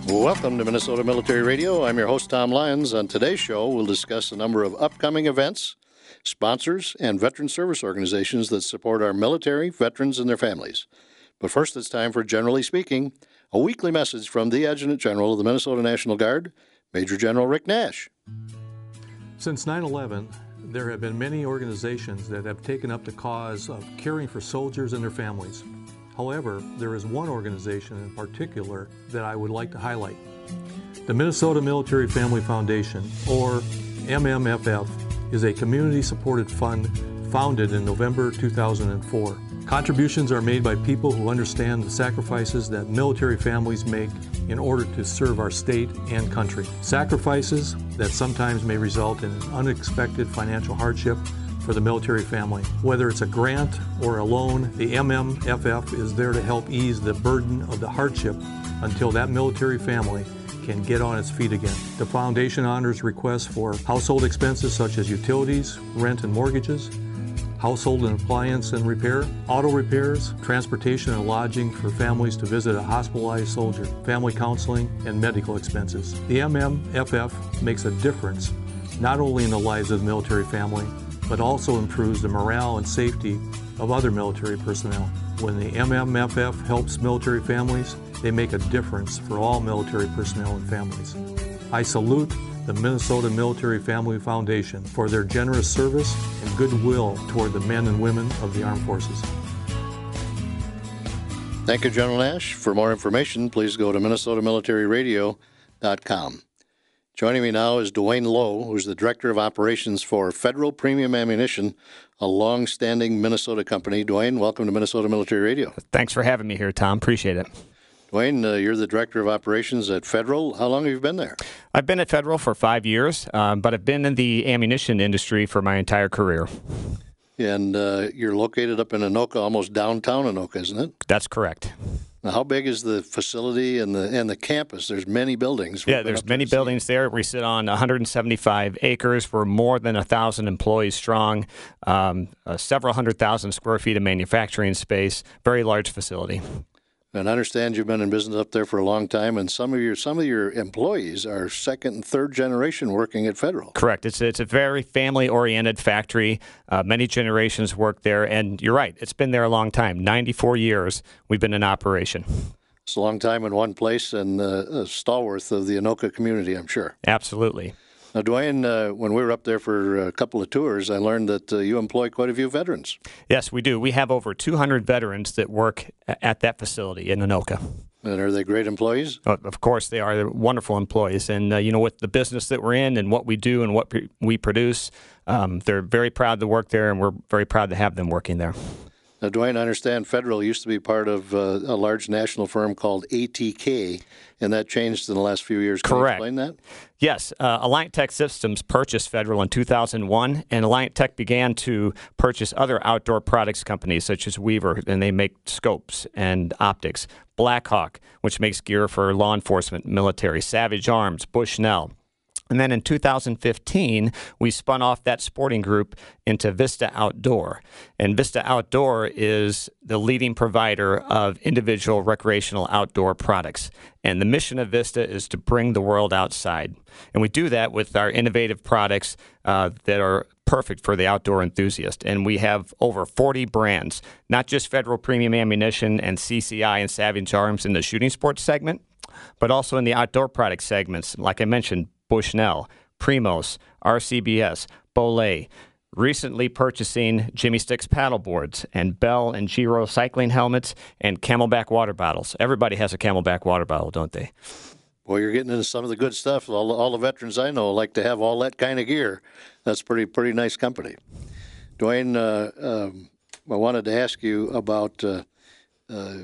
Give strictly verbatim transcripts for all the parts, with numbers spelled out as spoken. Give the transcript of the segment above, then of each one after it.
Welcome to Minnesota Military Radio. I'm your host, Tom Lyons. On today's show, we'll discuss a number of upcoming events, sponsors, and veteran service organizations that support our military, veterans, and their families. But first, it's time for Generally Speaking, a weekly message from the Adjutant General of the Minnesota National Guard, Major General Rick Nash. Since nine eleven, there have been many organizations that have taken up the cause of caring for soldiers and their families. However, there is one organization in particular that I would like to highlight. The Minnesota Military Family Foundation, or M M F F, is a community-supported fund founded in November two thousand four. Contributions are made by people who understand the sacrifices that military families make in order to serve our state and country. Sacrifices that sometimes may result in an unexpected financial hardship for the military family. Whether it's a grant or a loan, the M M F F is there to help ease the burden of the hardship until that military family can get on its feet again. The foundation honors requests for household expenses such as utilities, rent and mortgages, household and appliance and repair, auto repairs, transportation and lodging for families to visit a hospitalized soldier, family counseling, and medical expenses. The M M F F makes a difference not only in the lives of the military family, but also improves the morale and safety of other military personnel. When the M M F F helps military families, they make a difference for all military personnel and families. I salute the Minnesota Military Family Foundation for their generous service and goodwill toward the men and women of the armed forces. Thank you, General Nash. For more information, please go to minnesota military radio dot com. Joining me now is Dwayne Lowe, who's the Director of Operations for Federal Premium Ammunition, a long-standing Minnesota company. Dwayne, welcome to Minnesota Military Radio. Thanks for having me here, Tom. Appreciate it. Dwayne, uh, you're the Director of Operations at Federal. How long have you been there? I've been at Federal for five years, um, but I've been in the ammunition industry for my entire career. And uh, you're located up in Anoka, almost downtown Anoka, isn't it? That's correct. Now, how big is the facility and the and the campus? There's many buildings. Yeah, there's many buildings there. We sit on one hundred seventy-five acres. We're more than one thousand employees strong, um, uh, several hundred thousand square feet of manufacturing space, very large facility. And I understand you've been in business up there for a long time, and some of your some of your employees are second and third generation working at Federal. Correct. It's it's a very family-oriented factory. Uh, many generations work there, and you're right. It's been there a long time. ninety-four years we've been in operation. It's a long time in one place, and uh, a stalwart of the Anoka community, I'm sure. Absolutely. Now, Dwayne, uh, when we were up there for a couple of tours, I learned that uh, you employ quite a few veterans. Yes, we do. We have over two hundred veterans that work at that facility in Anoka. And are they great employees? Uh, of course, they are. They're wonderful employees. And, uh, you know, with the business that we're in and what we do and what pre- we produce, um, they're very proud to work there, and we're very proud to have them working there. Now, Dwayne, I understand Federal used to be part of uh, a large national firm called A T K, and that changed in the last few years. Can Correct. you explain that? Yes. Uh, Alliant Tech Systems purchased Federal in two thousand one, and Alliant Tech began to purchase other outdoor products companies such as Weaver, and they make scopes and optics. Blackhawk, which makes gear for law enforcement, military. Savage Arms, Bushnell. And then in two thousand fifteen, we spun off that sporting group into Vista Outdoor. And Vista Outdoor is the leading provider of individual recreational outdoor products. And the mission of Vista is to bring the world outside. And we do that with our innovative products uh, that are perfect for the outdoor enthusiast. And we have over forty brands, not just Federal Premium Ammunition and C C I and Savage Arms in the shooting sports segment, but also in the outdoor product segments. Like I mentioned, Bushnell, Primos, R C B S, Bolay, recently purchasing Jimmy Sticks paddle boards and Bell and Giro cycling helmets and Camelback water bottles. Everybody has a Camelback water bottle, don't they? Well, you're getting into some of the good stuff. All, all the veterans I know like to have all that kind of gear. That's pretty pretty nice company. Dwayne, uh, um, I wanted to ask you about uh, uh,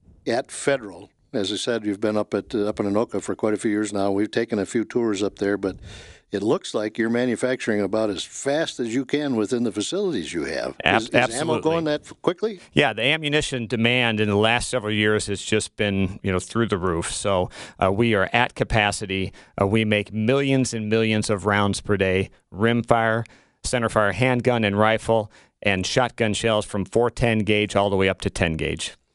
at Federal. As I said, you've been up at uh, up in Anoka for quite a few years now. We've taken a few tours up there, but it looks like you're manufacturing about as fast as you can within the facilities you have. Ab- is, is absolutely. ammo going that quickly? Yeah, the ammunition demand in the last several years has just been, you know, through the roof. So uh, we are at capacity. Uh, we make millions and millions of rounds per day, rimfire, centerfire handgun and rifle, and shotgun shells from four ten gauge all the way up to ten gauge.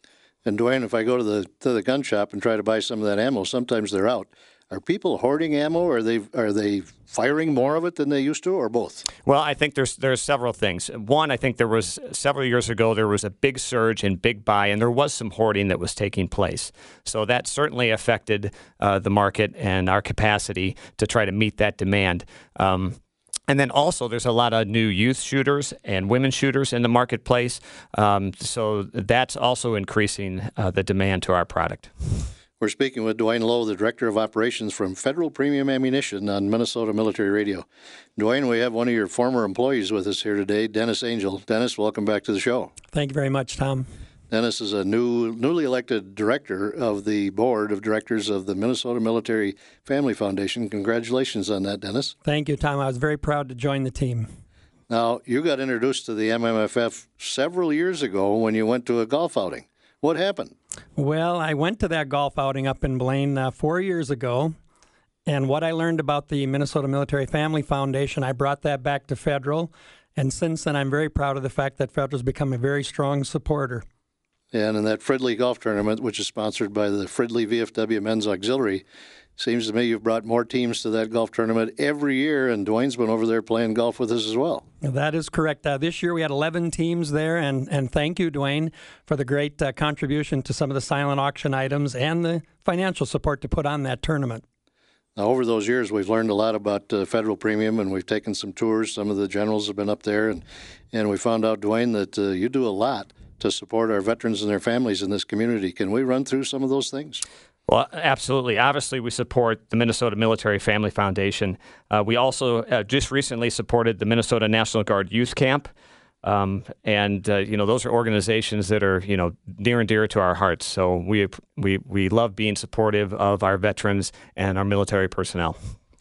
And Dwayne, if I go to the to the gun shop and try to buy some of that ammo, sometimes they're out. Are people hoarding ammo? Or are they are they firing more of it than they used to, or both? Well, I think there's there's several things. One, I think there was several years ago there was a big surge in big buy, and there was some hoarding that was taking place. So that certainly affected uh, the market and our capacity to try to meet that demand. Um, And then also, there's a lot of new youth shooters and women shooters in the marketplace. Um, so that's also increasing uh, the demand to our product. We're speaking with Dwayne Lowe, the Director of Operations from Federal Premium Ammunition on Minnesota Military Radio. Dwayne, we have one of your former employees with us here today, Dennis Angel. Dennis, welcome back to the show. Thank you very much, Tom. Dennis is a new, newly elected director of the board of directors of the Minnesota Military Family Foundation. Congratulations on that, Dennis. Thank you, Tom. I was very proud to join the team. Now, you got introduced to the M M F F several years ago when you went to a golf outing. What happened? Well, I went to that golf outing up in Blaine uh, four years ago, and what I learned about the Minnesota Military Family Foundation, I brought that back to Federal, and since then I'm very proud of the fact that Federal's become a very strong supporter. And in that Fridley Golf Tournament, which is sponsored by the Fridley V F W Men's Auxiliary, seems to me you've brought more teams to that golf tournament every year, and Dwayne's been over there playing golf with us as well. That is correct. Uh, this year we had eleven teams there, and, and thank you, Dwayne, for the great uh, contribution to some of the silent auction items and the financial support to put on that tournament. Now, over those years, we've learned a lot about uh, Federal Premium, and we've taken some tours. Some of the generals have been up there, and, and we found out, Dwayne, that uh, you do a lot to support our veterans and their families in this community. Can we run through some of those things? Well, absolutely. Obviously, we support the Minnesota Military Family Foundation. Uh, we also uh, just recently supported the Minnesota National Guard Youth Camp. Um, and, uh, you know, those are organizations that are, you know, near and dear to our hearts. So we, we, we love being supportive of our veterans and our military personnel.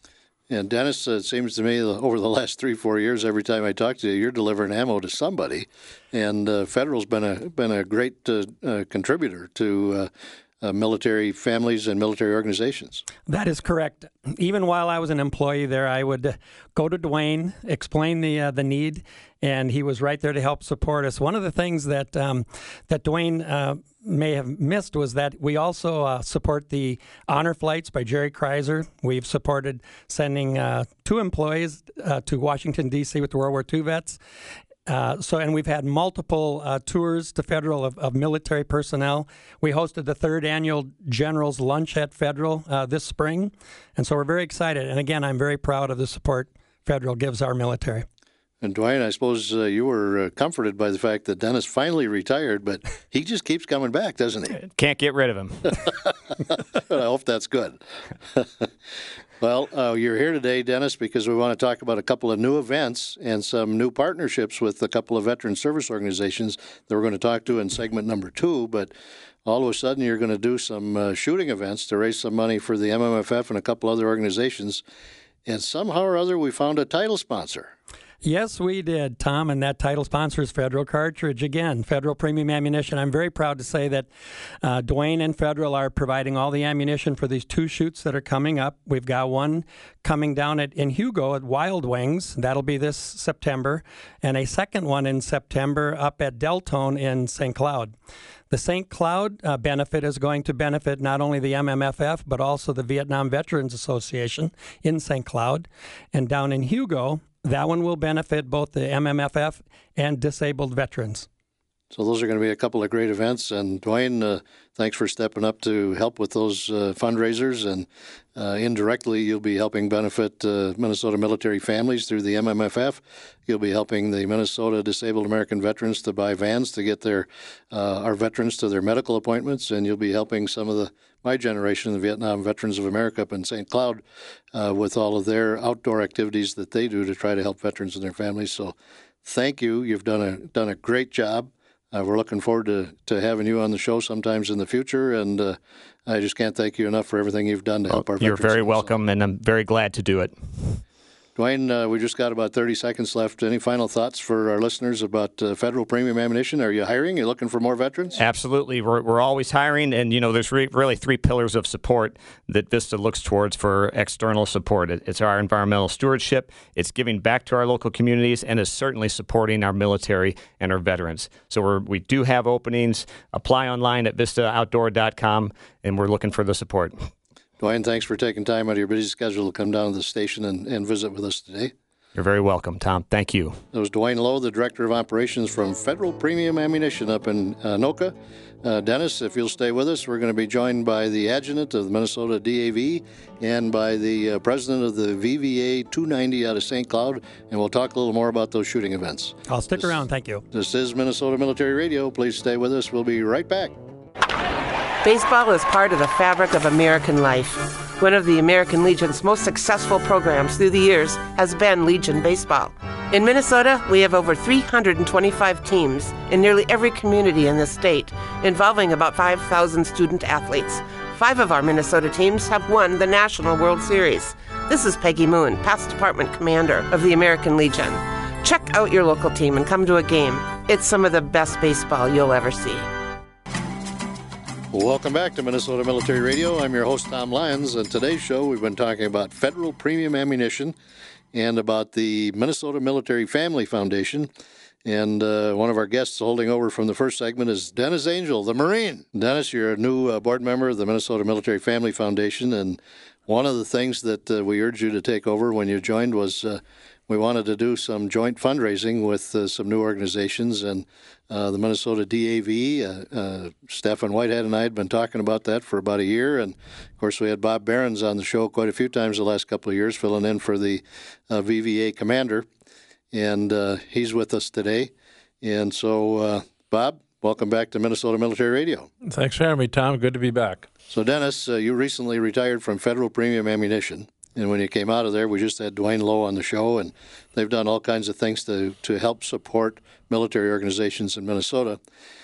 And Dennis, it seems to me over the last three, four years, every time I talk to you, you're delivering ammo to somebody. And uh, Federal's been a been a great uh, uh, contributor to uh, uh, military families and military organizations. That is correct. Even while I was an employee there, I would uh, go to Dwayne, explain the uh, the need, and he was right there to help support us. One of the things that um, that Dwayne uh, may have missed was that we also uh, support the honor flights by Jerry Kreiser. We've supported sending uh, two employees uh, to Washington, D C with the World War Two vets. Uh, so, and we've had multiple uh, tours to Federal of, of military personnel. We hosted the third annual Generals Lunch at Federal uh, this spring, and so we're very excited. And again, I'm very proud of the support Federal gives our military. And Dwayne, I suppose uh, you were uh, comforted by the fact that Dennis finally retired, but he just keeps coming back, doesn't he? Can't get rid of him. I hope that's good. Well, uh, you're here today, Dennis, because we want to talk about a couple of new events and some new partnerships with a couple of veteran service organizations that we're going to talk to in segment number two. But all of a sudden, you're going to do some uh, shooting events to raise some money for the M M F F and a couple other organizations. And somehow or other, we found a title sponsor. Yes, we did, Tom, and that title sponsor is Federal Cartridge again, Federal Premium Ammunition. I'm very proud to say that uh, Dwayne and Federal are providing all the ammunition for these two shoots that are coming up. We've got one coming down at, in Hugo at Wild Wings. That'll be this September, and a second one in September up at Deltone in Saint Cloud. The Saint Cloud uh, benefit is going to benefit not only the M M F F, but also the Vietnam Veterans Association in Saint Cloud. And down in Hugo, that one will benefit both the M M F F and disabled veterans. So those are going to be a couple of great events. And Dwayne, uh, thanks for stepping up to help with those uh, fundraisers. And uh, indirectly, you'll be helping benefit uh, Minnesota military families through the M M F F. You'll be helping the Minnesota Disabled American Veterans to buy vans to get their uh, our veterans to their medical appointments. And you'll be helping some of the my generation, the Vietnam Veterans of America up in Saint Cloud, uh, with all of their outdoor activities that they do to try to help veterans and their families. So thank you. You've done a done a great job. Uh, we're looking forward to, to having you on the show sometimes in the future, and uh, I just can't thank you enough for everything you've done to help well, our you're veterans. You're very welcome, and I'm very glad to do it. Dwayne, uh, we just got about thirty seconds left. Any final thoughts for our listeners about uh, federal premium ammunition? Are you hiring? Are you looking for more veterans? Absolutely. We're, we're always hiring, and, you know, there's re- really three pillars of support that Vista looks towards for external support. It, it's our environmental stewardship, it's giving back to our local communities, and it's certainly supporting our military and our veterans. So we're, we do have openings. Apply online at vista outdoor dot com, and we're looking for the support. Dwayne, thanks for taking time out of your busy schedule to come down to the station and, and visit with us today. You're very welcome, Tom. Thank you. That was Dwayne Lowe, the Director of Operations from Federal Premium Ammunition up in uh, Anoka. Uh, Dennis, if you'll stay with us, we're going to be joined by the Adjutant of the Minnesota D A V and by the uh, President of the V V A two ninety out of Saint Cloud, and we'll talk a little more about those shooting events. I'll stick this, around. Thank you. This is Minnesota Military Radio. Please stay with us. We'll be right back. Baseball is part of the fabric of American life. One of the American Legion's most successful programs through the years has been Legion Baseball. In Minnesota, we have over three hundred twenty-five teams in nearly every community in the state, involving about five thousand student athletes. Five of our Minnesota teams have won the National World Series. This is Peggy Moon, past department commander of the American Legion. Check out your local team and come to a game. It's some of the best baseball you'll ever see. Welcome back to Minnesota Military Radio. I'm your host, Tom Lyons, and today's show we've been talking about federal premium ammunition and about the Minnesota Military Family Foundation. And uh, one of our guests holding over from the first segment is Dennis Angel, the Marine. Dennis, you're a new uh, board member of the Minnesota Military Family Foundation, and one of the things that uh, we urged you to take over when you joined was uh, we wanted to do some joint fundraising with uh, some new organizations, and uh, the Minnesota D A V, uh, uh, Stefan Whitehead and I had been talking about that for about a year, and of course we had Bob Behrens on the show quite a few times the last couple of years, filling in for the uh, V V A commander, and uh, he's with us today. And so, uh, Bob, welcome back to Minnesota Military Radio. Thanks for having me, Tom. Good to be back. So, Dennis, uh, you recently retired from Federal Premium Ammunition. And when you came out of there, we just had Dwayne Lowe on the show, and they've done all kinds of things to, to help support military organizations in Minnesota.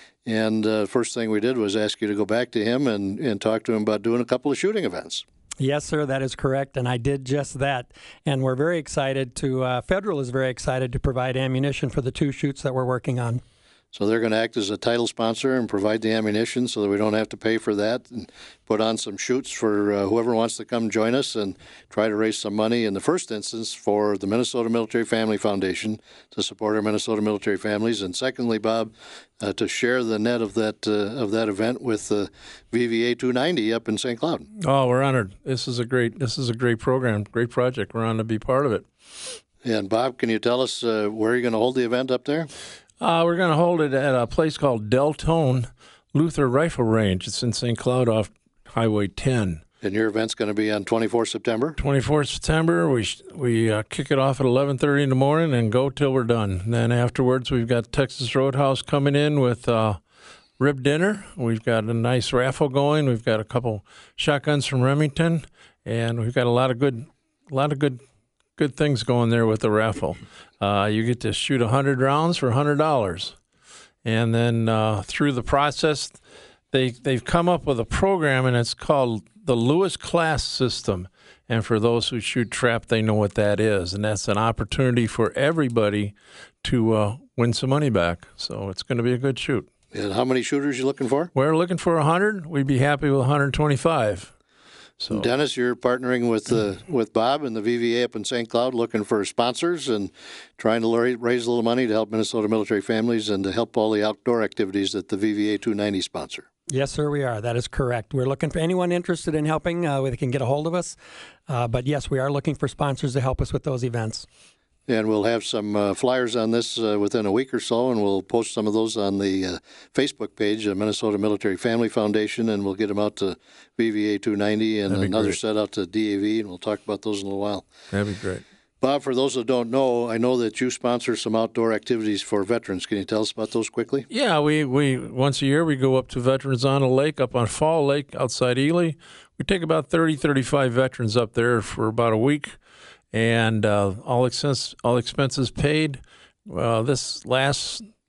And the uh, first thing we did was ask you to go back to him and, and talk to him about doing a couple of shooting events. Yes, sir, that is correct, and I did just that. And we're very excited to, uh, Federal is very excited to provide ammunition for the two shoots that we're working on. So they're going to act as a title sponsor and provide the ammunition so that we don't have to pay for that, and put on some shoots for uh, whoever wants to come join us and try to raise some money in the first instance for the Minnesota Military Family Foundation to support our Minnesota military families. And secondly, Bob, uh, to share the net of that uh, of that event with the uh, V V A two ninety up in Saint Cloud. Oh, we're honored. This is a great this is a great program, great project. We're honored to be part of it. And Bob, can you tell us uh, where you're going to hold the event up there? Uh, we're going to hold it at a place called Deltone Luther Rifle Range. It's in Saint Cloud off Highway ten. And your event's going to be on twenty-fourth September? twenty-fourth September. We we uh, kick it off at eleven thirty in the morning and go till we're done. And then afterwards, we've got Texas Roadhouse coming in with uh, rib dinner. We've got a nice raffle going. We've got a couple shotguns from Remington, and we've got a lot of good, a lot of good, good things going there with the raffle. Uh, you get to shoot one hundred rounds for one hundred dollars. And then uh, through the process, they, they've come up with a program, and it's called the Lewis Class System. And for those who shoot trap, they know what that is. And that's an opportunity for everybody to uh, win some money back. So it's going to be a good shoot. And how many shooters are you looking for? We're looking for one hundred. We'd be happy with one hundred twenty-five. So, Dennis, you're partnering with uh, with Bob and the V V A up in Saint Cloud, looking for sponsors and trying to raise a little money to help Minnesota military families and to help all the outdoor activities that the V V A two ninety sponsor. Yes, sir, we are. That is correct. We're looking for anyone interested in helping. Uh, they can get a hold of us. Uh, but yes, we are looking for sponsors to help us with those events. And we'll have some uh, flyers on this uh, within a week or so, and we'll post some of those on the uh, Facebook page, uh, Minnesota Military Family Foundation, and we'll get them out to V V A two ninety and another great. set out to D A V, and we'll talk about those in a little while. That'd be great. Bob, for those that don't know, I know that you sponsor some outdoor activities for veterans. Can you tell us about those quickly? Yeah, we, we once a year we go up to Veterans on a Lake up on Fall Lake outside Ely. We take about thirty, thirty-five veterans up there for about a week. And uh, all expense, all expenses paid. Uh, this last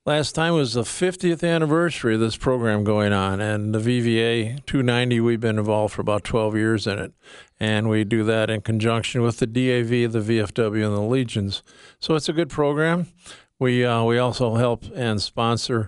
last time was the fiftieth anniversary of this program going on, and the V V A two ninety, we've been involved for about twelve years in it, and we do that in conjunction with the D A V, the V F W, and the Legions. So it's a good program. We uh, we also help and sponsor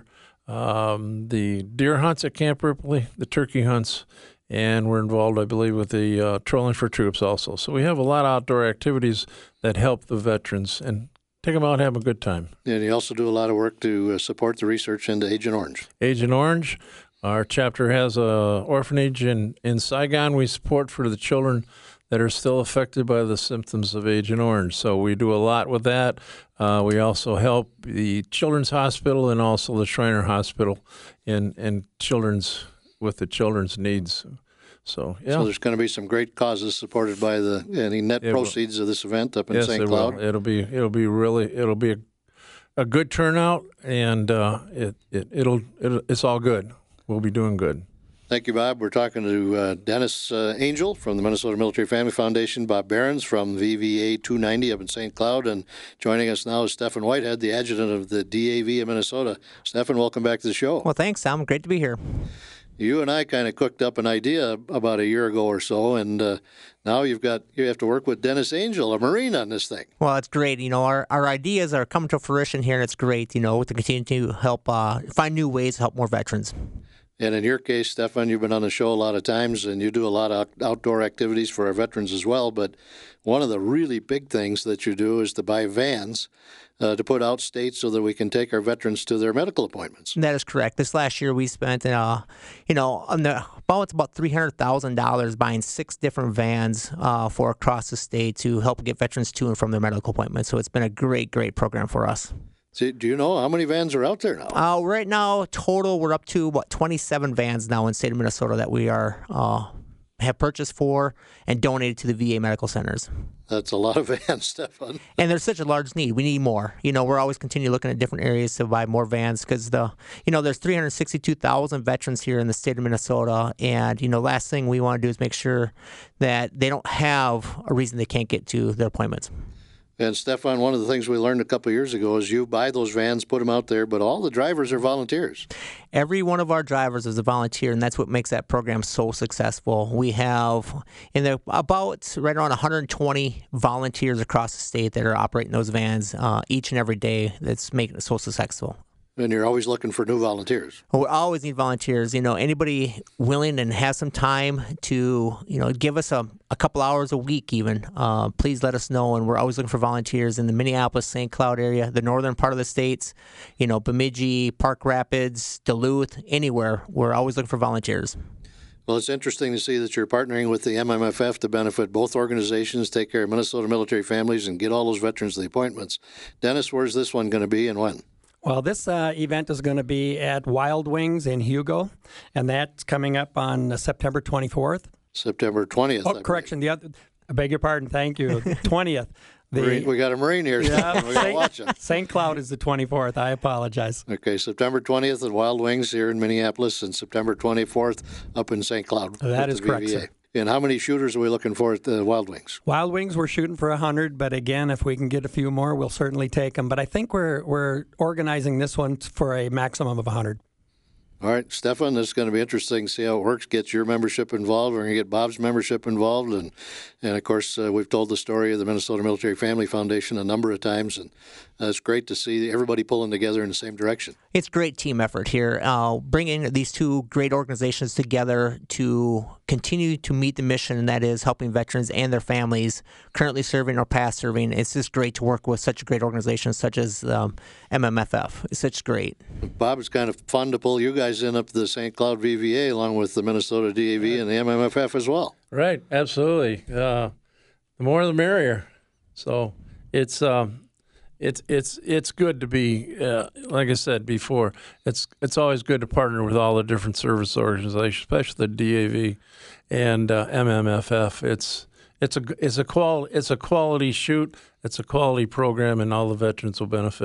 um, the deer hunts at Camp Ripley, the turkey hunts, and we're involved, I believe, with the uh, Trolling for Troops also. So we have a lot of outdoor activities that help the veterans and take them out and have a good time. And you also do a lot of work to uh, support the research into Agent Orange. Agent Orange, our chapter has a orphanage in, in Saigon we support for the children that are still affected by the symptoms of Agent Orange. So we do a lot with that. Uh, we also help the Children's Hospital and also the Shriner Hospital in, in children's with the children's needs. So, yeah. So there's going to be some great causes supported by the any net It proceeds will. of this event up in Yes, Saint it Cloud. will. It'll be it'll be really it'll be a, a good turnout, and uh, it, it it'll, it'll it's all good. We'll be doing good. Thank you, Bob. We're talking to uh, Dennis uh, Angel from the Minnesota Military Family Foundation, Bob Behrens from V V A two ninety up in Saint Cloud, and joining us now is Stefan Whitehead, the adjutant of the D A V of Minnesota. Stefan, welcome back to the show. Well, thanks, Sam. Great to be here. You and I kind of cooked up an idea about a year ago or so, and uh, now you've got you have to work with Dennis Angel, a Marine, on this thing. Well, it's great. You know, our, our ideas are coming to fruition here, and it's great, you know, to continue to help uh, find new ways to help more veterans. And in your case, Stefan, you've been on the show a lot of times, and you do a lot of outdoor activities for our veterans as well. But one of the really big things that you do is to buy vans uh, to put out state so that we can take our veterans to their medical appointments. That is correct. This last year, we spent, uh, you know, on the, about it's about three hundred thousand dollars buying six different vans uh, for across the state to help get veterans to and from their medical appointments. So it's been a great, great program for us. See, do you know how many vans are out there now? Uh, right now, total, we're up to what twenty-seven vans now in the state of Minnesota that we are uh, have purchased for and donated to the V A medical centers. That's a lot of vans, Stefan. And there's such a large need. We need more. You know, we're always continue looking at different areas to buy more vans because the, you know, there's three hundred sixty-two thousand veterans here in the state of Minnesota, and you know, last thing we want to do is make sure that they don't have a reason they can't get to their appointments. And Stefan, one of the things we learned a couple of years ago is you buy those vans, put them out there, but all the drivers are volunteers. Every one of our drivers is a volunteer, and that's what makes that program so successful. We have in the about right around one hundred twenty volunteers across the state that are operating those vans uh, each and every day. That's making it so successful. And you're always looking for new volunteers. We always need volunteers. You know, anybody willing and has some time to, you know, give us a, a couple hours a week even, uh, please let us know. And we're always looking for volunteers in the Minneapolis, Saint Cloud area, the northern part of the states, you know, Bemidji, Park Rapids, Duluth, anywhere. We're always looking for volunteers. Well, it's interesting to see that you're partnering with the M M F F to benefit both organizations, take care of Minnesota military families, and get all those veterans the appointments. Dennis, where's this one going to be and when? Well, this uh, event is going to be at Wild Wings in Hugo, and that's coming up on uh, September twenty-fourth. September twentieth. Oh, correction. The other, I beg your pardon. Thank you. twentieth. The, Marine, we got a Marine here. Yeah, We got to watch him. Saint Cloud is the twenty-fourth. I apologize. Okay, September twentieth at Wild Wings here in Minneapolis, and September twenty-fourth up in Saint Cloud. That with is the correct, V V A. sir. And how many shooters are we looking for at the Wild Wings? Wild Wings, we're shooting for one hundred, but again, if we can get a few more, we'll certainly take them. But I think we're we're organizing this one for a maximum of one hundred. All right, Stefan, this is going to be interesting to see how it works. Get your membership involved. We're going to get Bob's membership involved. And, and of course, uh, we've told the story of the Minnesota Military Family Foundation a number of times. And uh, it's great to see everybody pulling together in the same direction. It's a great team effort here, uh, bringing these two great organizations together to continue to meet the mission, and that is helping veterans and their families currently serving or past serving. It's just great to work with such a great organization such as um, M M F F. It's such great. Bob, it's kind of fun to pull you guys in up to the Saint Cloud V V A along with the Minnesota D A V and the M M F F as well. Right, absolutely. Uh, the more the merrier. So it's um, it's it's it's good to be, uh, like I said before. It's it's always good to partner with all the different service organizations, especially the D A V and uh, M M F F. It's it's a it's a qual it's a quality shoot. It's a quality program, and all the veterans will benefit.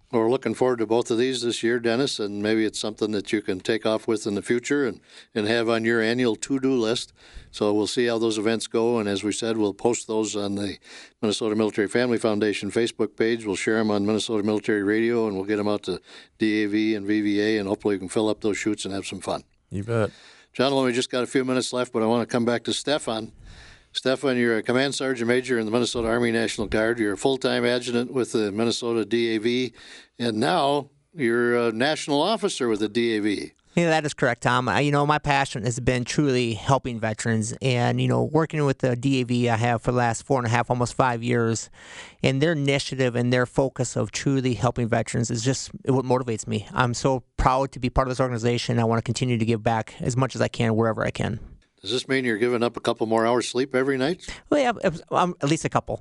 Well, we're looking forward to both of these this year, Dennis, and maybe it's something that you can take off with in the future and, and have on your annual to-do list. So we'll see how those events go, and as we said, we'll post those on the Minnesota Military Family Foundation Facebook page. We'll share them on Minnesota Military Radio, and we'll get them out to D A V and V V A, and hopefully we can fill up those chutes and have some fun. You bet. Gentlemen, we just got a few minutes left, but I want to come back to Stefan. Stefan, you're a Command Sergeant Major in the Minnesota Army National Guard. You're a full-time adjutant with the Minnesota D A V, and now you're a national officer with the D A V. Yeah, that is correct, Tom. I, you know, my passion has been truly helping veterans, and you know, working with the D A V, I have for the last four and a half, almost five years, and their initiative and their focus of truly helping veterans is just what motivates me. I'm so proud to be part of this organization. I want to continue to give back as much as I can wherever I can. Does this mean you're giving up a couple more hours sleep every night? Well, yeah, um, at least a couple.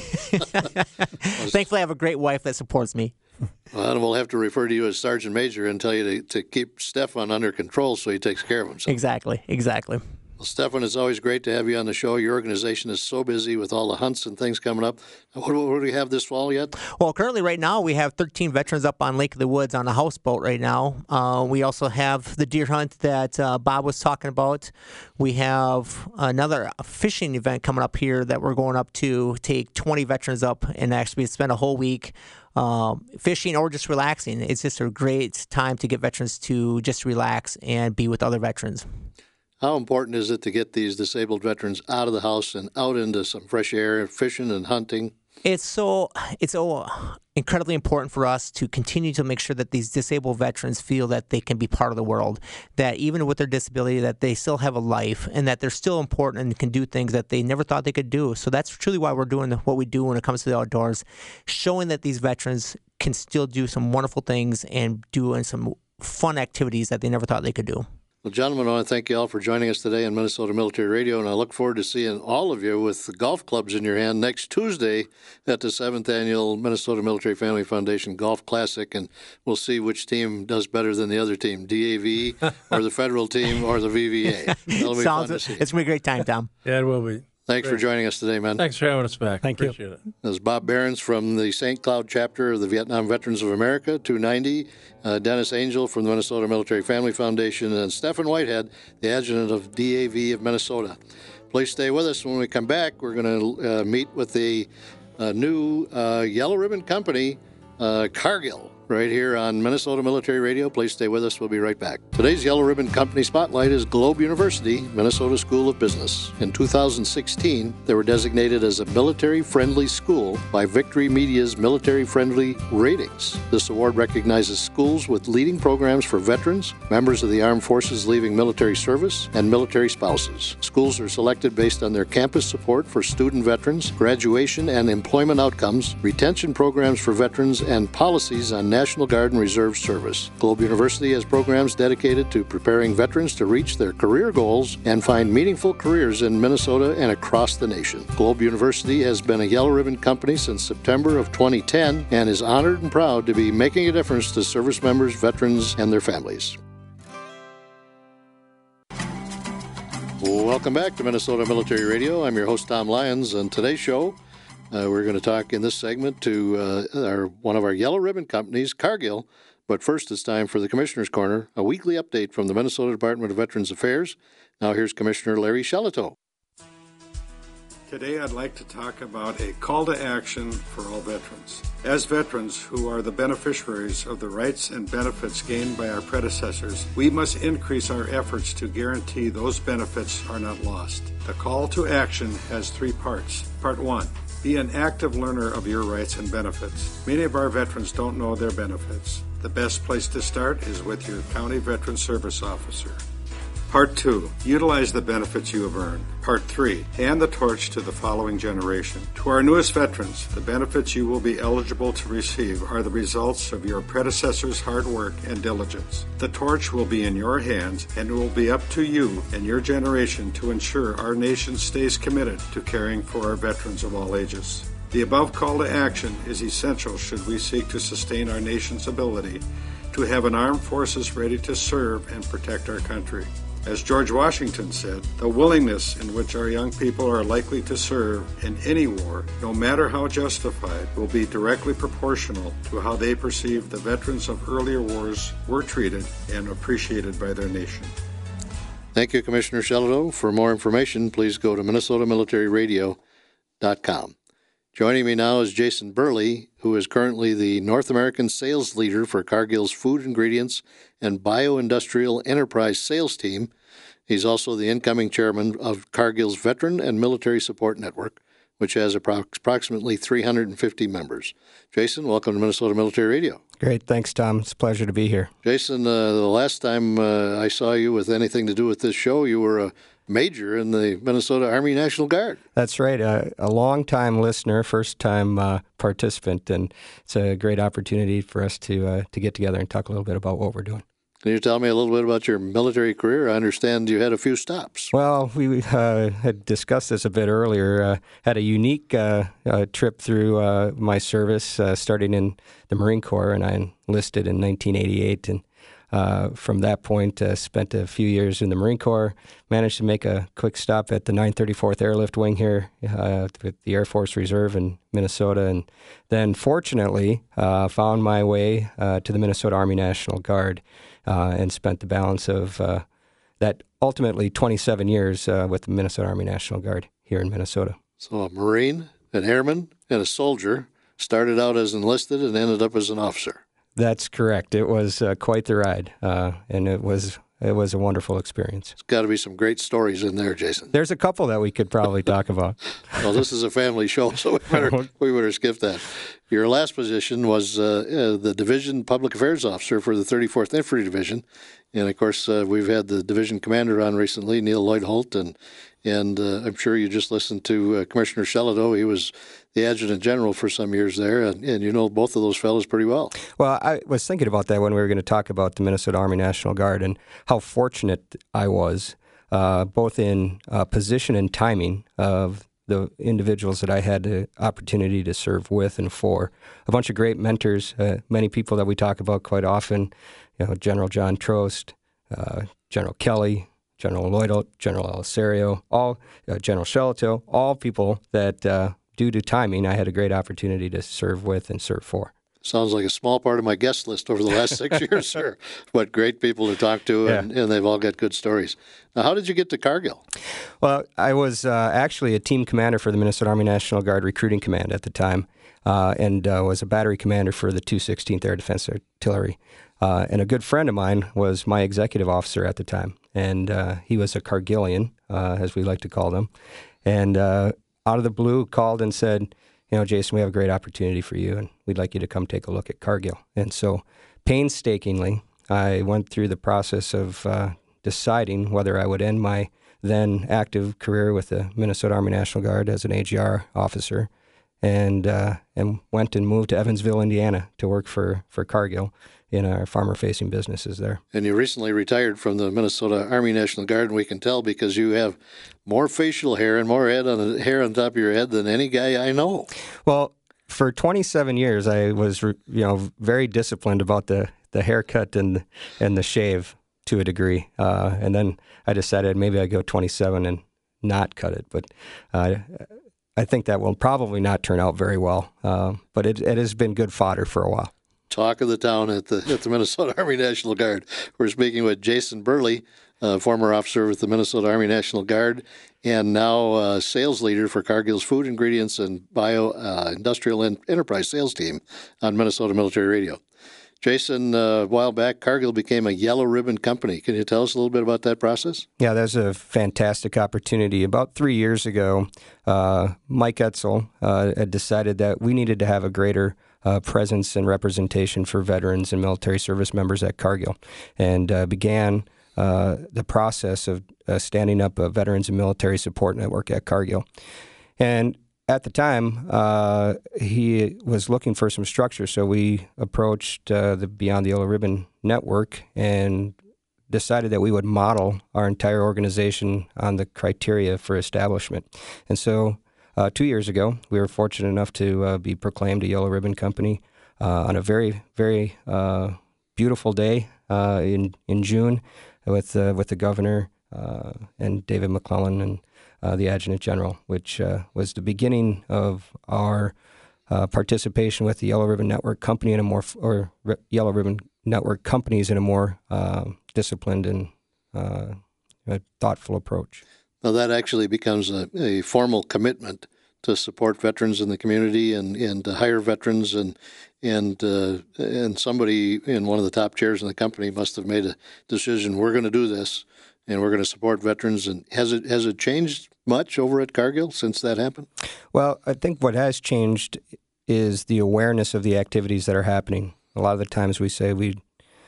Thankfully, I have a great wife that supports me. Well, we'll have to refer to you as Sergeant Major and tell you to, to keep Stefan under control so he takes care of himself. Exactly, exactly. Well, Stefan, it's always great to have you on the show. Your organization is so busy with all the hunts and things coming up. What, what do we have this fall yet? Well, currently right now we have thirteen veterans up on Lake of the Woods on a houseboat right now. Uh, we also have the deer hunt that uh, Bob was talking about. We have another fishing event coming up here that we're going up to take twenty veterans up and actually spend a whole week um, fishing or just relaxing. It's just a great time to get veterans to just relax and be with other veterans. How important is it to get these disabled veterans out of the house and out into some fresh air, fishing and hunting? It's so it's so incredibly important for us to continue to make sure that these disabled veterans feel that they can be part of the world, that even with their disability, that they still have a life and that they're still important and can do things that they never thought they could do. So that's truly why we're doing what we do when it comes to the outdoors, showing that these veterans can still do some wonderful things and doing some fun activities that they never thought they could do. Well, gentlemen, I want to thank you all for joining us today on Minnesota Military Radio, and I look forward to seeing all of you with the golf clubs in your hand next Tuesday at the seventh Annual Minnesota Military Family Foundation Golf Classic, and we'll see which team does better than the other team, D A V or the federal team or the V V A. That'll be Sounds fun to see. It's going to be a great time, Tom. Yeah, it will be. Thanks for joining us today, man. Thanks for having us back. Thank you. Appreciate it. This is Bob Behrens from the Saint Cloud chapter of the Vietnam Veterans of America, two ninety, uh, Dennis Angel from the Minnesota Military Family Foundation, and Stefan Whitehead, the adjutant of D A V of Minnesota. Please stay with us. When we come back, we're going to uh, meet with the uh, new uh, Yellow Ribbon Company, uh, Cargill, right here on Minnesota Military Radio. Please stay with us. We'll be right back. Today's Yellow Ribbon Company Spotlight is Globe University, Minnesota School of Business. In two thousand sixteen, they were designated as a military-friendly school by Victory Media's military-friendly ratings. This award recognizes schools with leading programs for veterans, members of the armed forces leaving military service, and military spouses. Schools are selected based on their campus support for student veterans, graduation and employment outcomes, retention programs for veterans, and policies on National Guard and Reserve service. Globe University has programs dedicated to preparing veterans to reach their career goals and find meaningful careers in Minnesota and across the nation. Globe University has been a Yellow Ribbon Company since September of twenty ten and is honored and proud to be making a difference to service members, veterans, and their families. Welcome back to Minnesota Military Radio. I'm your host, Tom Lyons. On today's show, Uh, we're going to talk in this segment to uh, our, one of our Yellow Ribbon companies, Cargill. But first, it's time for the Commissioner's Corner, a weekly update from the Minnesota Department of Veterans Affairs. Now here's Commissioner Larry Shelito. Today I'd like to talk about a call to action for all veterans. As veterans who are the beneficiaries of the rights and benefits gained by our predecessors, we must increase our efforts to guarantee those benefits are not lost. The call to action has three parts. Part one. Be an active learner of your rights and benefits. Many of our veterans don't know their benefits. The best place to start is with your County Veteran Service Officer. Part two, utilize the benefits you have earned. Part three, hand the torch to the following generation. To our newest veterans, the benefits you will be eligible to receive are the results of your predecessors' hard work and diligence. The torch will be in your hands, and it will be up to you and your generation to ensure our nation stays committed to caring for our veterans of all ages. The above call to action is essential should we seek to sustain our nation's ability to have an armed forces ready to serve and protect our country. As George Washington said, the willingness in which our young people are likely to serve in any war, no matter how justified, will be directly proportional to how they perceive the veterans of earlier wars were treated and appreciated by their nation. Thank you, Commissioner Shelito. For more information, please go to minnesota military radio dot com. Joining me now is Jason Burley, who is currently the North American sales leader for Cargill's Food Ingredients and Bioindustrial Enterprise Sales Team. He's also the incoming chairman of Cargill's Veteran and Military Support Network, which has appro- approximately three hundred fifty members. Jason, welcome to Minnesota Military Radio. Great. Thanks, Tom. It's a pleasure to be here. Jason, uh, the last time uh, I saw you with anything to do with this show, you were a major in the Minnesota Army National Guard. That's right. Uh, a long-time listener, first-time uh, participant, and it's a great opportunity for us to uh, to get together and talk a little bit about what we're doing. Can you tell me a little bit about your military career? I understand you had a few stops. Well, we uh, had discussed this a bit earlier. Uh, had a unique uh, uh, trip through uh, my service, uh, starting in the Marine Corps, and I enlisted in nineteen eighty-eight. And uh, from that point, uh, spent a few years in the Marine Corps. Managed to make a quick stop at the nine thirty-fourth Airlift Wing here uh, with the Air Force Reserve in Minnesota, and then fortunately uh, found my way uh, to the Minnesota Army National Guard. Uh, and spent the balance of uh, that ultimately twenty-seven years uh, with the Minnesota Army National Guard here in Minnesota. So a Marine, an airman, and a soldier, started out as enlisted and ended up as an officer. That's correct. It was uh, quite the ride, uh, and it was it was a wonderful experience. There's got to be some great stories in there, Jason. There's a couple that we could probably talk about. Well, this is a family show, so we better, we better skip that. Your last position was uh, uh, the Division Public Affairs Officer for the thirty-fourth Infantry Division. And, of course, uh, we've had the division commander on recently, Neil Lloyd Holt, and and uh, I'm sure you just listened to uh, Commissioner Shelito. He was the adjutant general for some years there, and, and you know both of those fellows pretty well. Well, I was thinking about that when we were going to talk about the Minnesota Army National Guard and how fortunate I was, uh, both in uh, position and timing of the individuals that I had the opportunity to serve with and for. A bunch of great mentors, uh, many people that we talk about quite often, you know, General John Trost, uh, General Kelly, General Lloyd, General Elisario, all uh, General Shelito, all people that, uh, due to timing, I had a great opportunity to serve with and serve for. Sounds like a small part of my guest list over the last six years, sir. What great people to talk to, and, yeah. and they've all got good stories. Now, how did you get to Cargill? Well, I was uh, actually a team commander for the Minnesota Army National Guard Recruiting Command at the time, uh, and uh, was a battery commander for the two sixteenth Air Defense Artillery. Uh, and a good friend of mine was my executive officer at the time, and uh, he was a Cargillian, uh, as we like to call them. And uh, out of the blue, called and said, you know, Jason, we have a great opportunity for you, and we'd like you to come take a look at Cargill. And so painstakingly, I went through the process of uh, deciding whether I would end my then active career with the Minnesota Army National Guard as an A G R officer, and uh, and went and moved to Evansville, Indiana to work for, for Cargill in our farmer-facing businesses there. And you recently retired from the Minnesota Army National Guard, and we can tell because you have more facial hair and more head on the, hair on top of your head than any guy I know. Well, for twenty-seven years, I was you know very disciplined about the, the haircut and and the shave to a degree, uh, and then I decided maybe I'd go twenty-seven and not cut it, but uh, I think that will probably not turn out very well. Uh, but it it has been good fodder for a while. Talk of the town at the at the Minnesota Army National Guard. We're speaking with Jason Burley, uh, former officer with the Minnesota Army National Guard, and now uh, sales leader for Cargill's Food Ingredients and Bio uh, Industrial Enterprise Sales Team on Minnesota Military Radio. Jason, uh, a while back, Cargill became a yellow ribbon company. Can you tell us a little bit about that process? Yeah, that was a fantastic opportunity. About three years ago, uh, Mike Etzel uh, had decided that we needed to have a greater uh, presence and representation for veterans and military service members at Cargill, and uh, began uh, the process of uh, standing up a Veterans and Military Support Network at Cargill. And at the time, uh, he was looking for some structure, so we approached uh, the Beyond the Yellow Ribbon Network and decided that we would model our entire organization on the criteria for establishment. And so uh, two years ago, we were fortunate enough to uh, be proclaimed a Yellow Ribbon Company uh, on a very, very uh, beautiful day uh, in, in June. with uh, with the governor uh, and David McClellan and uh, the adjutant general, which uh, was the beginning of our uh, participation with the Yellow Ribbon Network company in a more or Yellow Ribbon Network companies in a more uh, disciplined and uh, a thoughtful approach. Now that actually becomes a, a formal commitment to support veterans in the community and, and to hire veterans, and and uh, and somebody in one of the top chairs in the company must have made a decision. We're going to do this, and we're going to support veterans. And has it has it changed much over at Cargill since that happened? Well, I think what has changed is the awareness of the activities that are happening. A lot of the times we say we,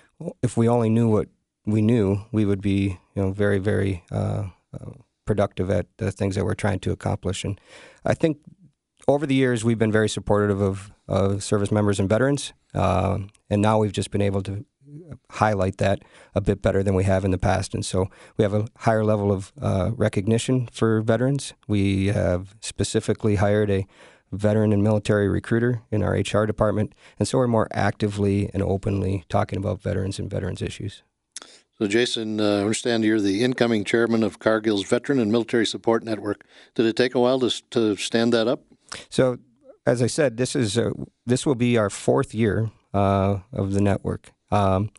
if we only knew what we knew, we would be you know very very uh, uh, productive at the things that we're trying to accomplish. And I think over the years we've been very supportive of, of service members and veterans, uh, and now we've just been able to highlight that a bit better than we have in the past. And so we have a higher level of uh, recognition for veterans. We have specifically hired a veteran and military recruiter in our H R department, and so we're more actively and openly talking about veterans and veterans issues. So, Jason, uh, I understand you're the incoming chairman of Cargill's Veteran and Military Support Network. Did it take a while to to stand that up? So, as I said, this is a, this will be our fourth year uh, of the network, um,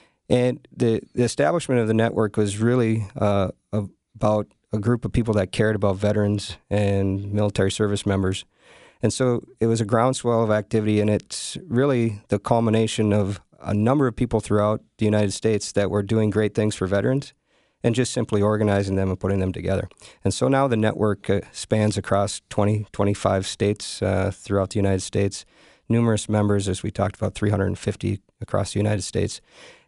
and the, the establishment of the network was really uh, about a group of people that cared about veterans and military service members, and so it was a groundswell of activity, and it's really the culmination of a number of people throughout the United States that were doing great things for veterans and just simply organizing them and putting them together. And so now the network uh, spans across twenty, twenty-five states uh, throughout the United States, numerous members, as we talked about, three hundred fifty across the United States.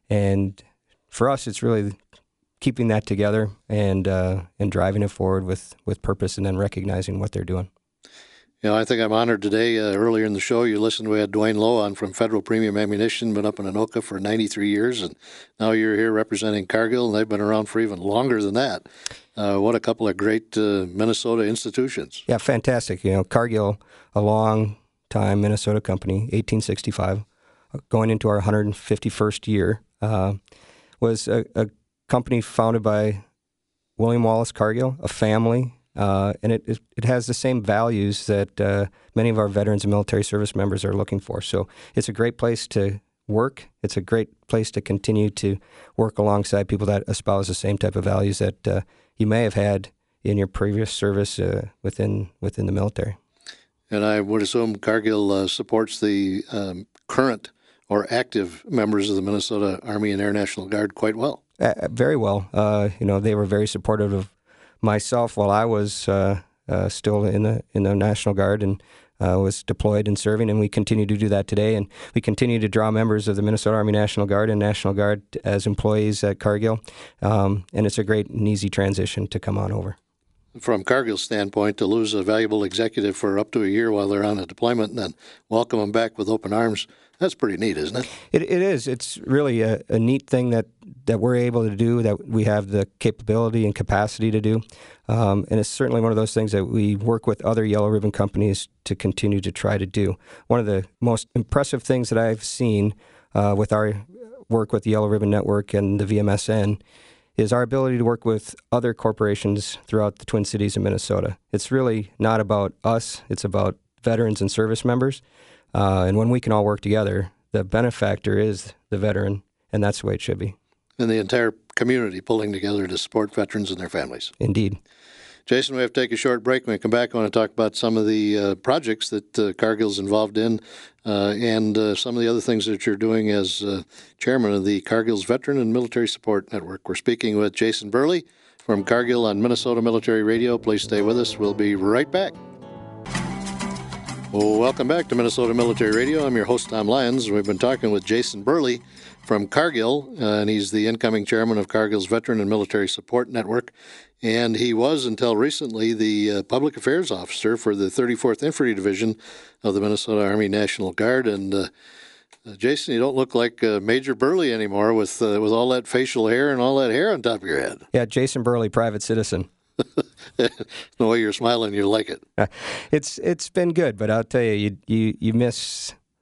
And for us, it's really keeping that together and uh, and driving it forward with, with purpose, and then recognizing what they're doing. You know, I think I'm honored today. Uh, earlier in the show, you listened, we had Dwayne Lowe on from Federal Premium Ammunition, been up in Anoka for ninety-three years, and now you're here representing Cargill, and they've been around for even longer than that. Uh, what a couple of great uh, Minnesota institutions. Yeah, fantastic. You know, Cargill, a long time Minnesota company, eighteen sixty-five, going into our one hundred fifty-first year, uh, was a, a company founded by William Wallace Cargill, a family. Uh, and it, it has the same values that uh, many of our veterans and military service members are looking for. So it's a great place to work. It's a great place to continue to work alongside people that espouse the same type of values that uh, you may have had in your previous service uh, within within the military. And I would assume Cargill uh, supports the um, current or active members of the Minnesota Army and Air National Guard quite well. Uh, very well. Uh, you know, they were very supportive of myself while I was uh, uh, still in the in the National Guard and uh, was deployed and serving, and we continue to do that today. And we continue to draw members of the Minnesota Army National Guard and National Guard as employees at Cargill, um, and it's a great and easy transition to come on over. From Cargill's standpoint, to lose a valuable executive for up to a year while they're on a deployment and then welcome them back with open arms, that's pretty neat, isn't it? It, it is. It's really a, a neat thing that, that we're able to do, that we have the capability and capacity to do. Um, and it's certainly one of those things that we work with other Yellow Ribbon companies to continue to try to do. One of the most impressive things that I've seen uh, with our work with the Yellow Ribbon Network and the V M S N is our ability to work with other corporations throughout the Twin Cities of Minnesota. It's really not about us. It's about veterans and service members. Uh, and when we can all work together, the benefactor is the veteran, and that's the way it should be. And the entire community pulling together to support veterans and their families. Indeed. Jason, we have to take a short break. When we come back, I want to talk about some of the uh, projects that uh, Cargill's involved in uh, and uh, some of the other things that you're doing as uh, chairman of the Cargill's Veteran and Military Support Network. We're speaking with Jason Burley from Cargill on Minnesota Military Radio. Please stay with us. We'll be right back. Well, welcome back to Minnesota Military Radio. I'm your host, Tom Lyons. We've been talking with Jason Burley from Cargill, uh, and he's the incoming chairman of Cargill's Veteran and Military Support Network. And he was, until recently, the uh, public affairs officer for the thirty-fourth Infantry Division of the Minnesota Army National Guard. And uh, uh, Jason, you don't look like uh, Major Burley anymore with uh, with all that facial hair and all that hair on top of your head. Yeah, Jason Burley, private citizen. The way you're smiling, you like it. It's it's been good, but I'll tell you, you you, you miss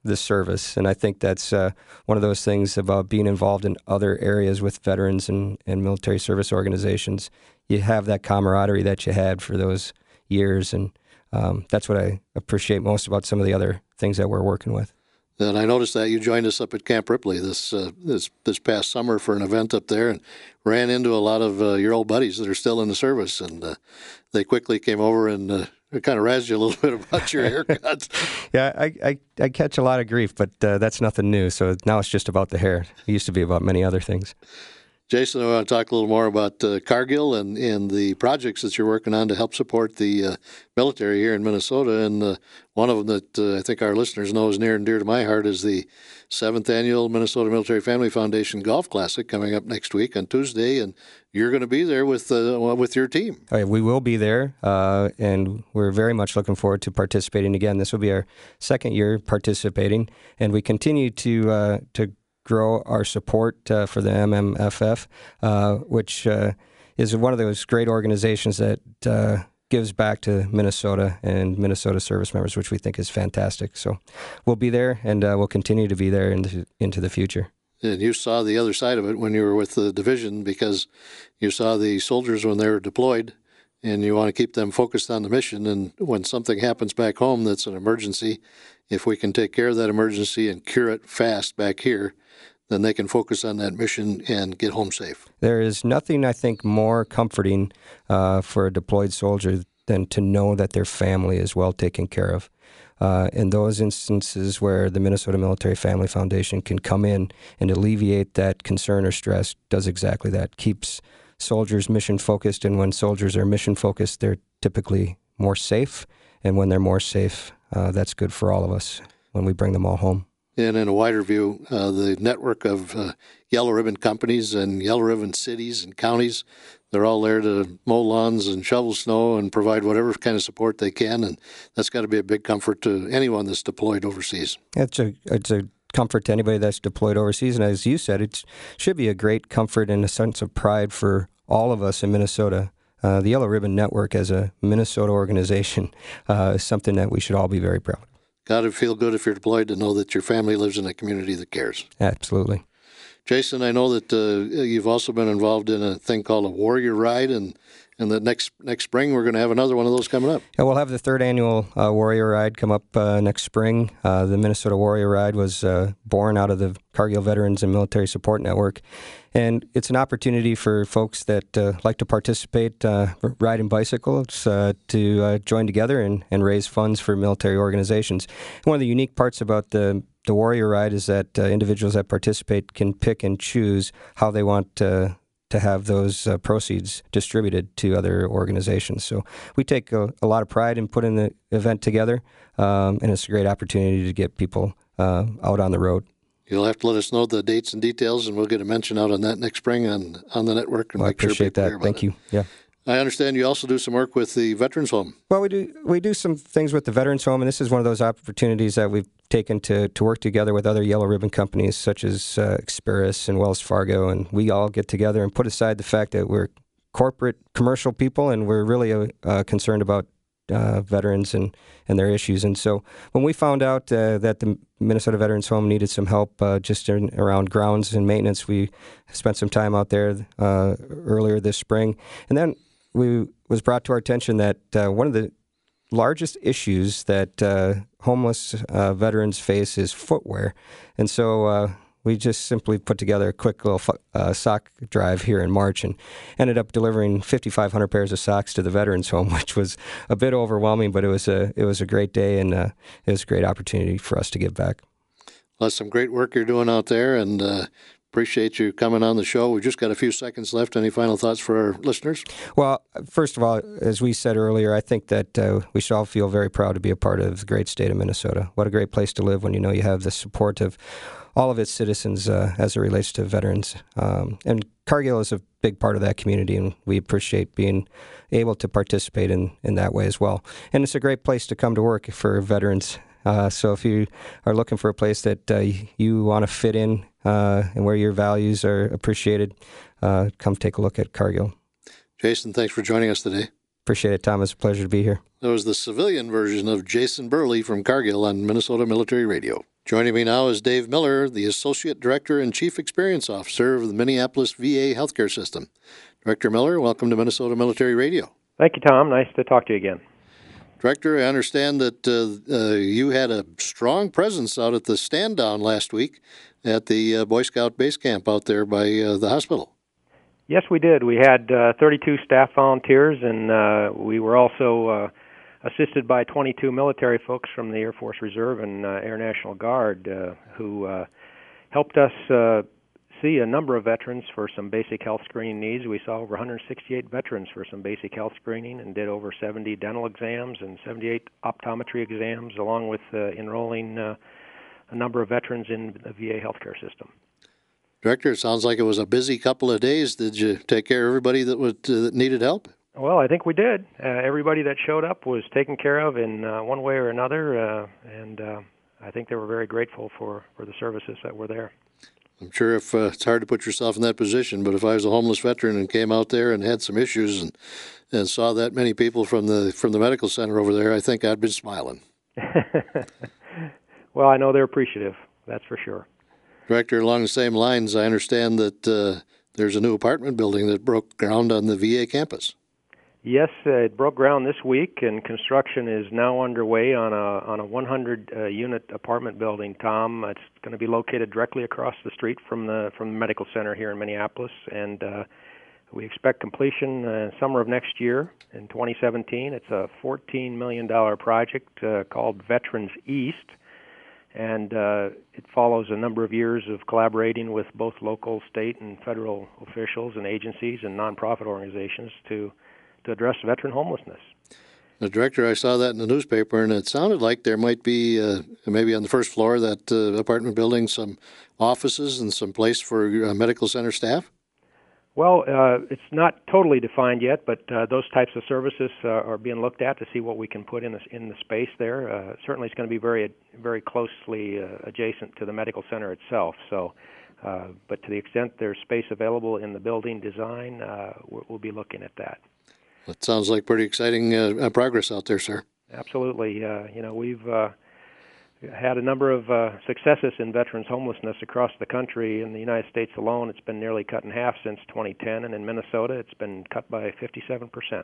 the service. And I think that's uh, one of those things about being involved in other areas with veterans and, and military service organizations. You have that camaraderie that you had for those years, and um, that's what I appreciate most about some of the other things that we're working with. And I noticed that you joined us up at Camp Ripley this uh, this this past summer for an event up there, and ran into a lot of uh, your old buddies that are still in the service, and uh, they quickly came over and uh, kind of razzed you a little bit about your haircut. Yeah, I, I, I catch a lot of grief, but uh, that's nothing new. So now it's just about the hair. It used to be about many other things. Jason, I want to talk a little more about uh, Cargill and, and the projects that you're working on to help support the uh, military here in Minnesota. And uh, one of them that uh, I think our listeners know is near and dear to my heart is the seventh Annual Minnesota Military Family Foundation Golf Classic coming up next week on Tuesday. And you're going to be there with uh, with your team. All right, we will be there, uh, and we're very much looking forward to participating again. This will be our second year participating, and we continue to uh, to grow our support uh, for the M M F F, uh, which uh, is one of those great organizations that uh, gives back to Minnesota and Minnesota service members, which we think is fantastic. So we'll be there, and uh, we'll continue to be there into, into the future. And you saw the other side of it when you were with the division, because you saw the soldiers when they were deployed, and you want to keep them focused on the mission. And when something happens back home that's an emergency, if we can take care of that emergency and cure it fast back here, then they can focus on that mission and get home safe. There is nothing, I think, more comforting uh, for a deployed soldier than to know that their family is well taken care of. Uh, in those instances where the Minnesota Military Family Foundation can come in and alleviate that concern or stress, does exactly that. Keeps soldiers mission-focused, and when soldiers are mission-focused, they're typically more safe, and when they're more safe, uh, that's good for all of us when we bring them all home. And in a wider view, uh, the network of uh, Yellow Ribbon companies and Yellow Ribbon cities and counties, they're all there to mow lawns and shovel snow and provide whatever kind of support they can. And that's got to be a big comfort to anyone that's deployed overseas. It's a, it's a comfort to anybody that's deployed overseas. And as you said, it should be a great comfort and a sense of pride for all of us in Minnesota. Uh, the Yellow Ribbon Network as a Minnesota organization uh, is something that we should all be very proud of. Got to feel good if you're deployed to know that your family lives in a community that cares. Absolutely. Jason, I know that uh, you've also been involved in a thing called a Warrior Ride, and and that next next spring we're going to have another one of those coming up. Yeah, we'll have the third annual uh, Warrior Ride come up uh, next spring. Uh, the Minnesota Warrior Ride was uh, born out of the Cargill Veterans and Military Support Network, and it's an opportunity for folks that uh, like to participate, uh, riding bicycles, uh, to uh, join together and, and raise funds for military organizations. And one of the unique parts about the the Warrior Ride is that uh, individuals that participate can pick and choose how they want uh, to have those uh, proceeds distributed to other organizations. So we take a, a lot of pride in putting the event together, um, and it's a great opportunity to get people uh, out on the road. You'll have to let us know the dates and details, and we'll get a mention out on that next spring on, on the network. And well, make I appreciate sure that. Thank it. you. Yeah. I understand you also do some work with the Veterans Home. Well, we do we do some things with the Veterans Home, and this is one of those opportunities that we've taken to, to work together with other Yellow Ribbon companies such as uh, Experis and Wells Fargo, and we all get together and put aside the fact that we're corporate commercial people, and we're really uh, uh, concerned about uh, veterans and, and their issues. And so when we found out uh, that the Minnesota Veterans Home needed some help uh, just in, around grounds and maintenance, we spent some time out there uh, earlier this spring. And then we was brought to our attention that uh, one of the largest issues that uh, homeless uh, veterans face is footwear. And so uh, we just simply put together a quick little fo- uh, sock drive here in March and ended up delivering fifty-five hundred pairs of socks to the Veterans Home, which was a bit overwhelming, but it was a it was a great day, and uh, it was a great opportunity for us to give back. Well, that's some great work you're doing out there, and uh, appreciate you coming on the show. We've just got a few seconds left. Any final thoughts for our listeners? Well, first of all, as we said earlier, I think that uh, we should all feel very proud to be a part of the great state of Minnesota. What a great place to live when you know you have the support of all of its citizens uh, as it relates to veterans. Um, and Cargill is a big part of that community, and we appreciate being able to participate in, in that way as well. And it's a great place to come to work for veterans. Uh, so if you are looking for a place that uh, you want to fit in uh, and where your values are appreciated, uh, come take a look at Cargill. Jason, thanks for joining us today. Appreciate it, Tom. It's a pleasure to be here. That was the civilian version of Jason Burley from Cargill on Minnesota Military Radio. Joining me now is Dave Miller, the Associate Director and Chief Experience Officer of the Minneapolis V A Healthcare System. Director Miller, welcome to Minnesota Military Radio. Thank you, Tom. Nice to talk to you again. Director, I understand that uh, uh, you had a strong presence out at the stand down last week at the uh, Boy Scout base camp out there by uh, the hospital. Yes, we did. We had uh, thirty-two staff volunteers, and uh, we were also uh, assisted by twenty-two military folks from the Air Force Reserve and uh, Air National Guard uh, who uh, helped us uh, see a number of veterans for some basic health screening needs. We saw over one hundred sixty-eight veterans for some basic health screening and did over seventy dental exams and seventy-eight optometry exams, along with uh, enrolling uh, a number of veterans in the V A healthcare system. Director, it sounds like it was a busy couple of days. Did you take care of everybody that, would, uh, that needed help? Well, I think we did. Uh, everybody that showed up was taken care of in uh, one way or another, uh, and uh, I think they were very grateful for, for the services that were there. I'm sure if uh, it's hard to put yourself in that position, but if I was a homeless veteran and came out there and had some issues and, and saw that many people from the from the medical center over there, I think I'd been smiling. Well, I know they're appreciative, that's for sure. Director, along the same lines, I understand that uh, there's a new apartment building that broke ground on the V A campus. Yes, uh, it broke ground this week, and construction is now underway on a on a one hundred uh, unit apartment building. Tom, it's going to be located directly across the street from the from the medical center here in Minneapolis, and uh, we expect completion uh, summer of next year in twenty seventeen. It's a fourteen million dollars project uh, called Veterans East, and uh, it follows a number of years of collaborating with both local, state, and federal officials and agencies and nonprofit organizations to to address veteran homelessness. The Director, I saw that in the newspaper, and it sounded like there might be, uh, maybe on the first floor of that uh, apartment building, some offices and some place for uh, medical center staff? Well, uh, it's not totally defined yet, but uh, those types of services uh, are being looked at to see what we can put in the, in the space there. Uh, certainly it's going to be very very closely uh, adjacent to the medical center itself. So, uh, but to the extent there's space available in the building design, uh, we'll, we'll be looking at that. That sounds like pretty exciting uh, progress out there, sir. Absolutely. Uh, you know, we've uh, had a number of uh, successes in veterans homelessness across the country. In the United States alone, it's been nearly cut in half since twenty ten, and in Minnesota, it's been cut by fifty-seven percent.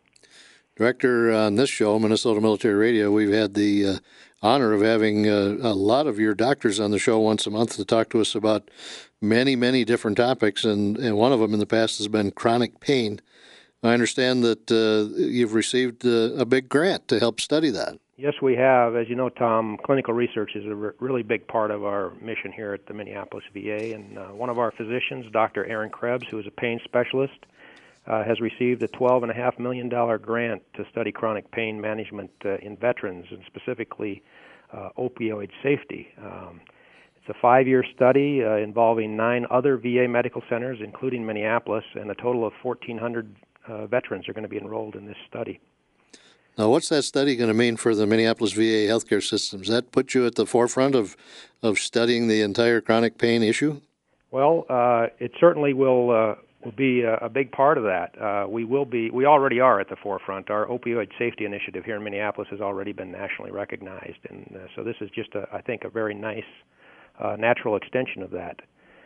Director, on this show, Minnesota Military Radio, we've had the uh, honor of having uh, a lot of your doctors on the show once a month to talk to us about many, many different topics, and, and one of them in the past has been chronic pain. I understand that uh, you've received uh, a big grant to help study that. Yes, we have. As you know, Tom, clinical research is a re- really big part of our mission here at the Minneapolis V A, and uh, one of our physicians, Doctor Aaron Krebs, who is a pain specialist, uh, has received a twelve point five million dollars grant to study chronic pain management uh, in veterans, and specifically uh, opioid safety. Um, it's a five-year study uh, involving nine other V A medical centers, including Minneapolis, and a total of fourteen hundred Uh, veterans are going to be enrolled in this study. Now, what's that study going to mean for the Minneapolis V A healthcare system? Does that put you at the forefront of, of studying the entire chronic pain issue? Well, uh, it certainly will uh, will be a, a big part of that. Uh, we will be. We already are at the forefront. Our opioid safety initiative here in Minneapolis has already been nationally recognized, and uh, so this is just, a, I think, a very nice uh, natural extension of that.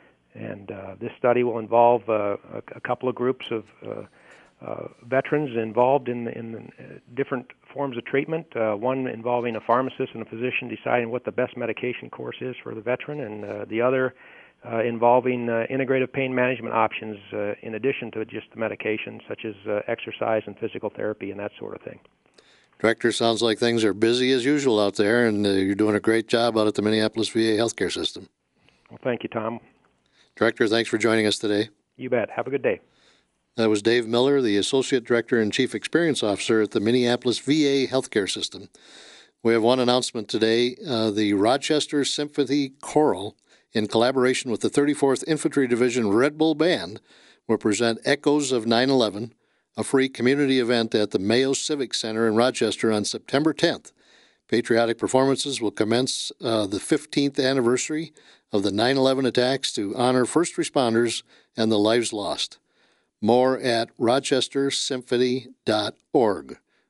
And uh, this study will involve uh, a, a couple of groups of uh, Uh, veterans involved in, in uh, different forms of treatment, uh, one involving a pharmacist and a physician deciding what the best medication course is for the veteran, and uh, the other uh, involving uh, integrative pain management options uh, in addition to just the medication, such as uh, exercise and physical therapy and that sort of thing. Director, sounds like things are busy as usual out there, and uh, you're doing a great job out at the Minneapolis V A healthcare system. Well, thank you, Tom. Director, thanks for joining us today. You bet. Have a good day. That was Dave Miller, the Associate Director and Chief Experience Officer at the Minneapolis V A healthcare system. We have one announcement today. Uh, the Rochester Symphony Choral, in collaboration with the thirty-fourth Infantry Division Red Bull Band, will present Echoes of nine eleven, a free community event at the Mayo Civic Center in Rochester on September tenth. Patriotic performances will commence uh, the fifteenth anniversary of the nine eleven attacks to honor first responders and the lives lost. More at rochester symphony dot org.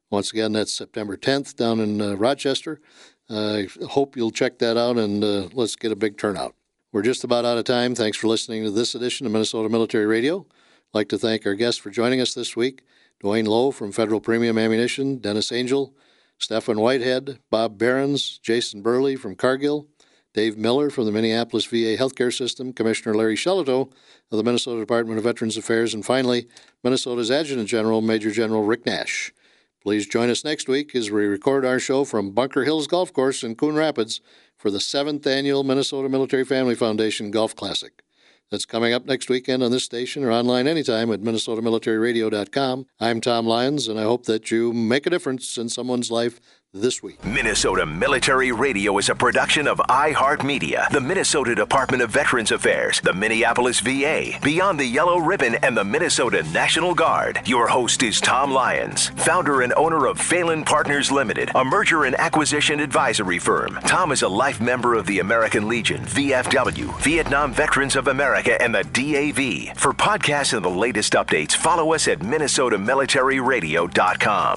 Once again, that's September tenth down in uh, Rochester. I uh, hope you'll check that out, and uh, let's get a big turnout. We're just about out of time. Thanks for listening to this edition of Minnesota Military Radio. I'd like to thank our guests for joining us this week. Dwayne Lowe from Federal Premium Ammunition, Dennis Angel, Stefan Whitehead, Bob Behrens, Jason Burley from Cargill, Dave Miller from the Minneapolis V A Healthcare System, Commissioner Larry Shelito of the Minnesota Department of Veterans Affairs, and finally, Minnesota's Adjutant General, Major General Rick Nash. Please join us next week as we record our show from Bunker Hills Golf Course in Coon Rapids for the seventh Annual Minnesota Military Family Foundation Golf Classic. That's coming up next weekend on this station or online anytime at minnesota military radio dot com. I'm Tom Lyons, and I hope that you make a difference in someone's life this week. Minnesota Military Radio is a production of iHeartMedia, the Minnesota Department of Veterans Affairs, the Minneapolis V A, Beyond the Yellow Ribbon, and the Minnesota National Guard. Your host is Tom Lyons, founder and owner of Phelan Partners Limited, a merger and acquisition advisory firm. Tom is a life member of the American Legion, V F W, Vietnam Veterans of America, and the D A V. For podcasts and the latest updates, follow us at minnesota military radio dot com.